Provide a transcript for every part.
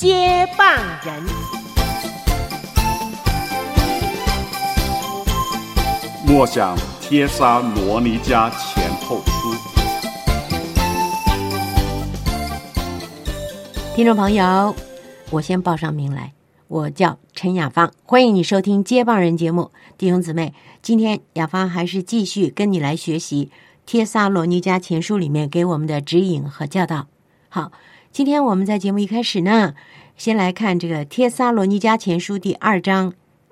接棒人。 默想帖撒罗尼迦前后书。 听众朋友，我先报上名来，我叫陈雅芳，欢迎你收听接棒人节目。弟兄姊妹，今天雅芳还是继续跟你来学习帖撒罗尼迦前书里面给我们的指引和教导。好，今天我们在节目一开始呢，先来看这个帖撒罗尼迦前书第2章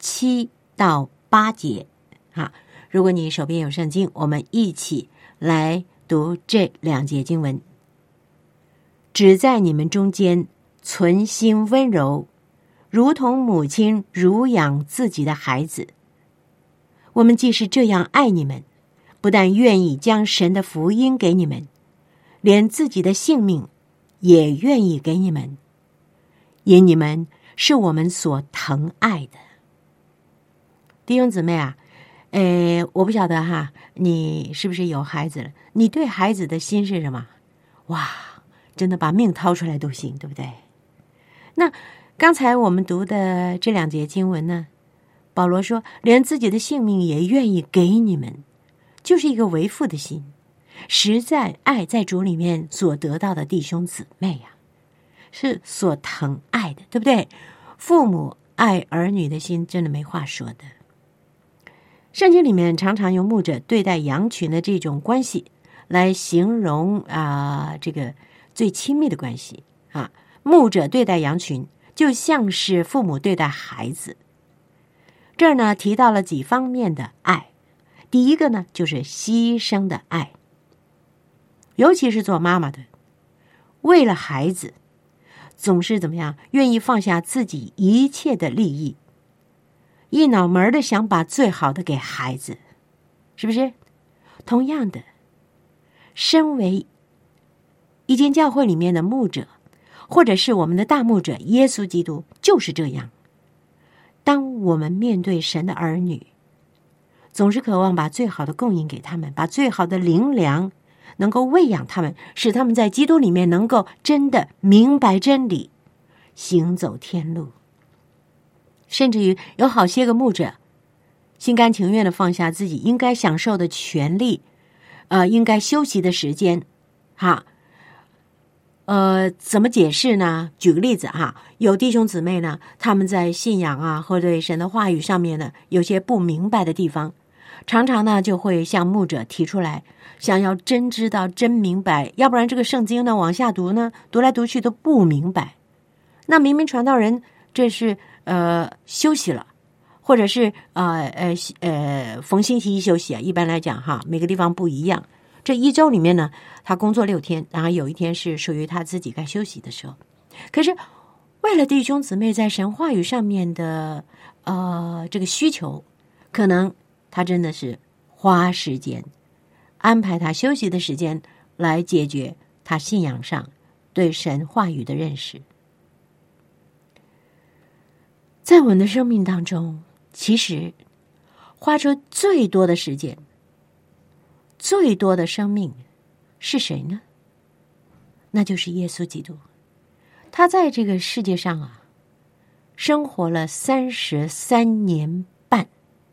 7到8节。如果你手边有圣经，我们一起来读这2节经文。只在你们中间存心温柔，如同母亲乳养自己的孩子。我们既是这样爱你们，不但愿意将神的福音给你们，连自己的性命也愿意给你们，因你们是我们所疼爱的。弟兄姊妹啊，我不晓得哈，你是不是有孩子了？你对孩子的心是什么？哇，真的把命掏出来都行，对不对？那刚才我们读的这2节经文呢，保罗说连自己的性命也愿意给你们，就是一个为父的心，实在爱在主里面所得到的弟兄姊妹啊，是所疼爱的，对不对？父母爱儿女的心真的没话说的。圣经里面常常用牧者对待羊群的这种关系来形容这个最亲密的关系啊。牧者对待羊群就像是父母对待孩子。这儿呢提到了几方面的爱，第一个呢就是牺牲的爱，尤其是做妈妈的，为了孩子总是怎么样，愿意放下自己一切的利益，一脑门的想把最好的给孩子，是不是？同样的，身为一间教会里面的牧者，或者是我们的大牧者耶稣基督，就是这样。当我们面对神的儿女，总是渴望把最好的供应给他们，把最好的灵粮能够喂养他们，使他们在基督里面能够真的明白真理，行走天路。甚至于有好些个牧者心甘情愿的放下自己应该享受的权利，应该休息的时间，怎么解释呢？举个例子有弟兄姊妹呢，他们在信仰或对神的话语上面呢，有些不明白的地方，常常呢就会向牧者提出来，想要真知道真明白，要不然这个圣经呢往下读呢，读来读去都不明白。那明明传道人这是休息了，或者是逢星期一休息一般来讲每个地方不一样。这一周里面呢，他工作6天，然后有1天是属于他自己该休息的时候。可是为了弟兄姊妹在神话语上面的这个需求，可能他真的是花时间安排他休息的时间来解决他信仰上对神话语的认识。在我们的生命当中，其实花出最多的时间，最多的生命是谁呢？那就是耶稣基督。他在这个世界上生活了33年半。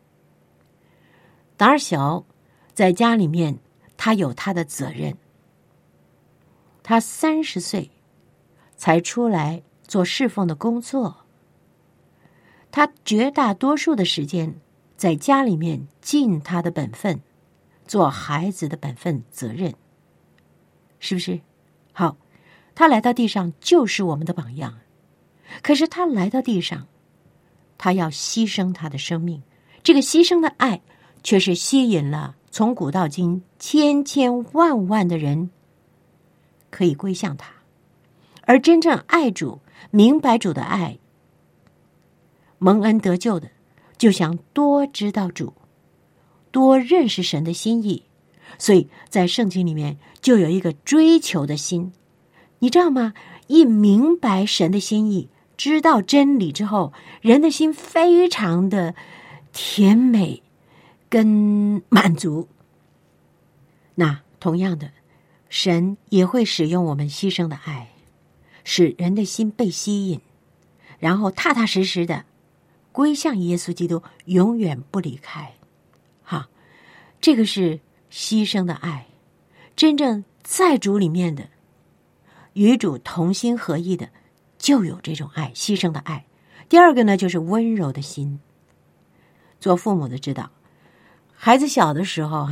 胆小，在家里面他有他的责任。他30岁才出来做侍奉的工作，他绝大多数的时间在家里面尽他的本分，做孩子的本分责任，是不是？好，他来到地上就是我们的榜样。可是他来到地上，他要牺牲他的生命，这个牺牲的爱却是吸引了从古到今千千万万的人可以归向他。而真正爱主、明白主的爱、蒙恩得救的，就想多知道主，多认识神的心意。所以在圣经里面就有一个追求的心，你知道吗？一明白神的心意，知道真理之后，人的心非常的甜美跟满足。那同样的，神也会使用我们牺牲的爱， 使人的心被吸引，然后踏踏实实的归向耶稣基督，永远不离开。哈，这个是牺牲的爱，真正在主里面的，与主同心合意的，就有这种爱，牺牲的爱。第二个呢，就是温柔的心。做父母的知道，孩子小的时候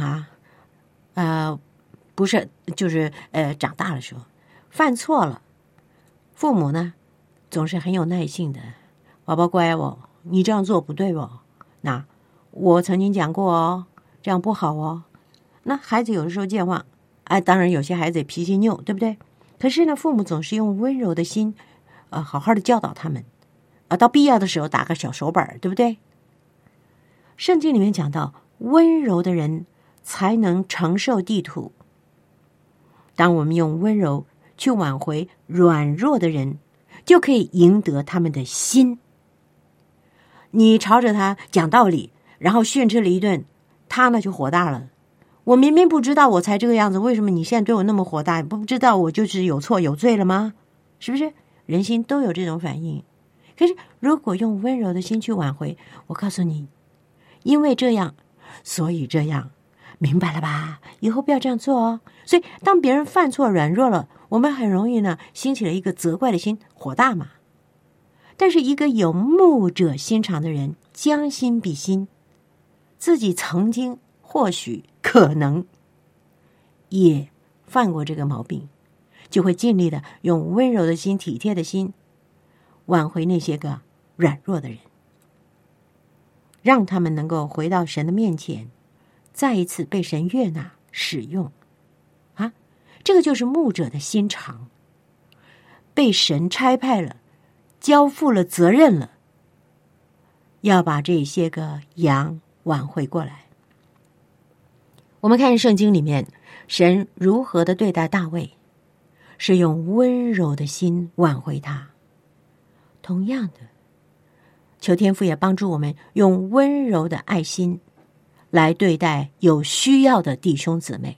不是就是长大的时候犯错了，父母呢总是很有耐性的，宝宝乖哦，你这样做不对哦，那我曾经讲过哦，这样不好哦。那孩子有的时候健忘，当然有些孩子也脾气拗，对不对？可是呢，父母总是用温柔的心好好的教导他们，到必要的时候打个小手板，对不对？圣经里面讲到，温柔的人才能承受地土。当我们用温柔去挽回软弱的人，就可以赢得他们的心。你朝着他讲道理，然后训斥了一顿，他呢就火大了。我明明不知道我才这个样子，为什么你现在对我那么火大？不知道我就是有错有罪了吗？是不是？人心都有这种反应。可是如果用温柔的心去挽回，我告诉你，因为这样，所以这样，明白了吧？以后不要这样做哦。所以当别人犯错软弱了，我们很容易呢兴起了一个责怪的心，火大嘛。但是一个有牧者心肠的人，将心比心，自己曾经或许可能也犯过这个毛病，就会尽力的用温柔的心、体贴的心挽回那些个软弱的人，让他们能够回到神的面前，再一次被神悦纳使用。这个就是牧者的心肠，被神差派了，交付了责任了，要把这些个羊挽回过来。我们看圣经里面，神如何的对待大卫，是用温柔的心挽回他。同样的，求天父也帮助我们用温柔的爱心来对待有需要的弟兄姊妹。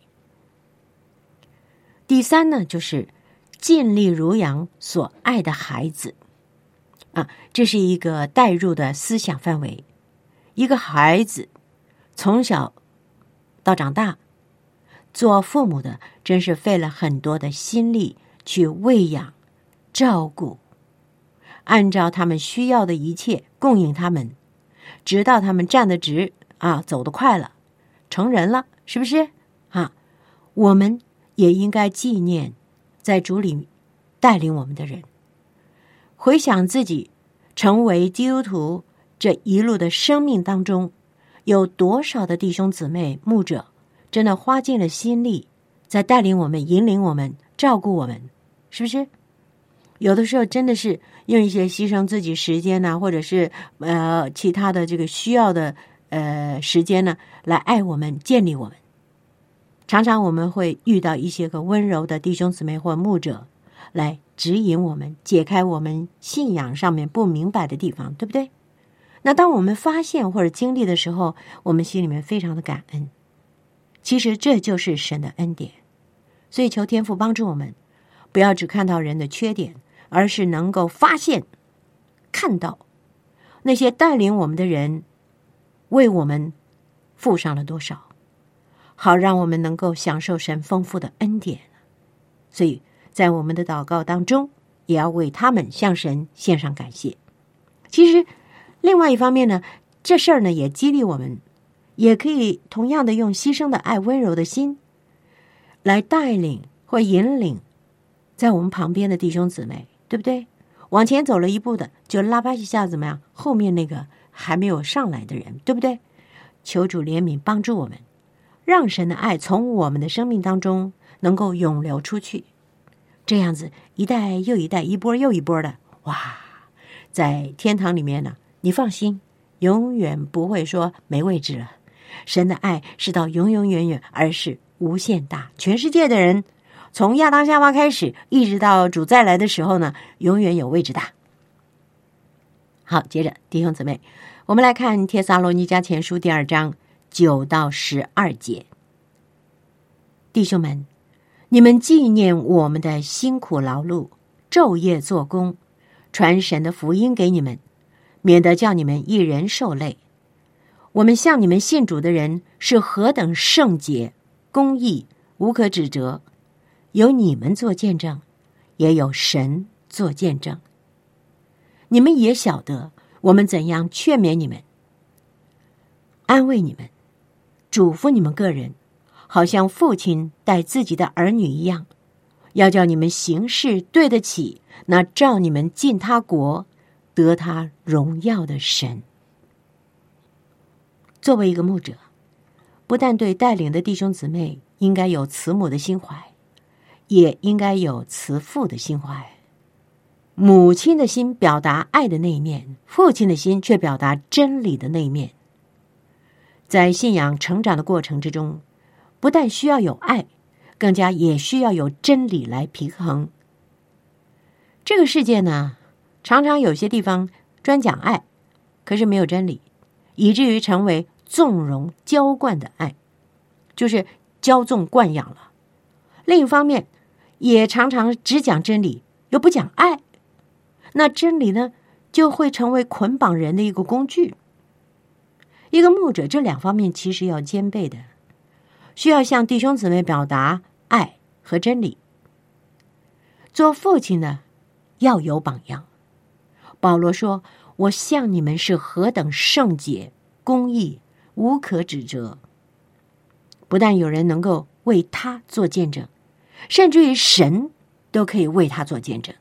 第三呢，就是尽力乳养所爱的孩子。这是一个带入的思想范围。一个孩子从小到长大，做父母的真是费了很多的心力去喂养、照顾，按照他们需要的一切供应他们，直到他们站得直走得快了，成人了，是不是？我们也应该纪念在主里带领我们的人，回想自己成为基督徒这一路的生命当中，有多少的弟兄姊妹牧者真的花尽了心力在带领我们、引领我们、照顾我们，是不是？有的时候真的是用一些牺牲自己时间呢，或者是其他的这个需要的时间呢，来爱我们、建立我们。常常我们会遇到一些个温柔的弟兄姊妹或牧者来指引我们，解开我们信仰上面不明白的地方，对不对？那当我们发现或者经历的时候，我们心里面非常的感恩。其实这就是神的恩典。所以求天父帮助我们，不要只看到人的缺点，而是能够发现、看到那些带领我们的人为我们付上了多少，好让我们能够享受神丰富的恩典。所以在我们的祷告当中，也要为他们向神献上感谢。其实另外一方面呢，这事儿呢也激励我们，也可以同样的用牺牲的爱、温柔的心来带领或引领在我们旁边的弟兄姊妹，对不对？往前走了一步的，就拉巴一下怎么样？后面那个还没有上来的人，对不对？求主怜悯帮助我们，让神的爱从我们的生命当中能够涌流出去。这样子一代又一代，一波又一波的，哇，在天堂里面呢，你放心，永远不会说没位置了。神的爱是到永永远远，而是无限大。全世界的人从亚当夏娃开始，一直到主再来的时候呢，永远有位置大。好，接着弟兄姊妹，我们来看帖撒罗尼迦前书第2章9到12节。弟兄们，你们纪念我们的辛苦劳碌， 昼夜做工，传神的福音给你们，免得叫你们一人受累。我们向你们信主的人是何等圣洁、公义，无可指责，有你们做见证，也有神做见证。你们也晓得我们怎样劝勉你们，安慰你们，嘱咐你们个人，好像父亲待自己的儿女一样，要叫你们行事对得起那召你们进他国、得他荣耀的神。作为一个牧者，不但对带领的弟兄姊妹应该有慈母的心怀，也应该有慈父的心怀。母亲的心表达爱的那一面，父亲的心却表达真理的那一面。在信仰成长的过程之中，不但需要有爱，更加也需要有真理来平衡。这个世界呢，常常有些地方专讲爱，可是没有真理，以至于成为纵容娇惯的爱，就是骄纵惯养了。另一方面，也常常只讲真理，又不讲爱，那真理呢，就会成为捆绑人的一个工具。一个牧者这两方面其实要兼备的，需要向弟兄姊妹表达爱和真理。做父亲的要有榜样。保罗说，我向你们是何等圣洁、公义，无可指责。不但有人能够为他做见证，甚至于神都可以为他做见证。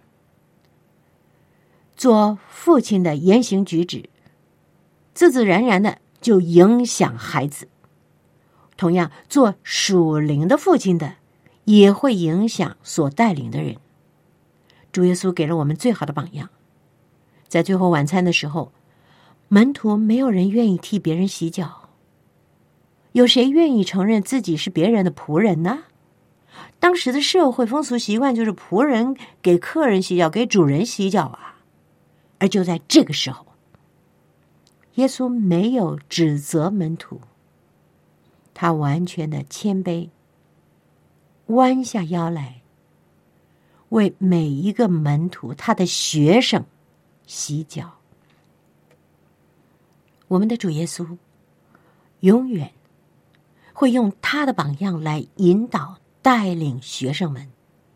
做父亲的言行举止，自自然然的就影响孩子。同样，做属灵的父亲的，也会影响所带领的人。主耶稣给了我们最好的榜样。在最后晚餐的时候，门徒没有人愿意替别人洗脚。有谁愿意承认自己是别人的仆人呢？当时的社会风俗习惯就是仆人给客人洗脚，给主人洗脚啊。而就在这个时候，耶稣没有指责门徒，他完全的谦卑，弯下腰来，为每一个门徒，他的学生洗脚。我们的主耶稣永远会用他的榜样来引导带领学生们。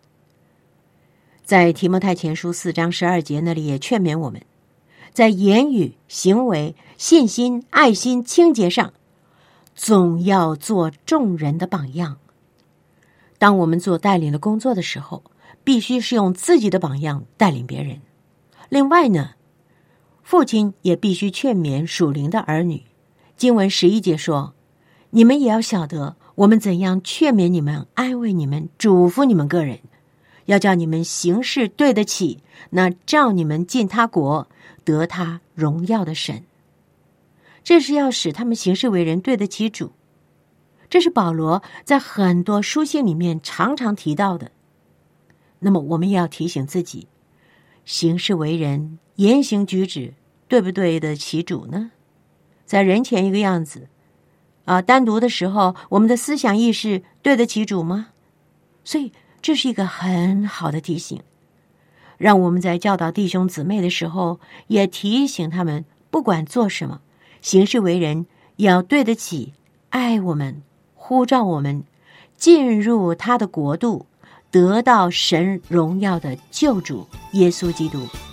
在提摩太前书4章12节那里也劝勉我们，在言语、行为、信心、爱心、清洁上，总要做众人的榜样。当我们做带领的工作的时候，必须是用自己的榜样带领别人。另外呢，父亲也必须劝勉属灵的儿女。经文11节说，你们也要晓得我们怎样劝勉你们、安慰你们、嘱咐你们个人，要叫你们行事对得起那召你们进他国、得他荣耀的神。这是要使他们行事为人对得起主。这是保罗在很多书信里面常常提到的。那么我们也要提醒自己，行事为人、言行举止对不对得起主呢？在人前一个样子单独的时候，我们的思想意识对得起主吗？所以这是一个很好的提醒，让我们在教导弟兄姊妹的时候，也提醒他们，不管做什么，行事为人要对得起爱我们、呼召我们进入他的国度，得到神荣耀的救主耶稣基督。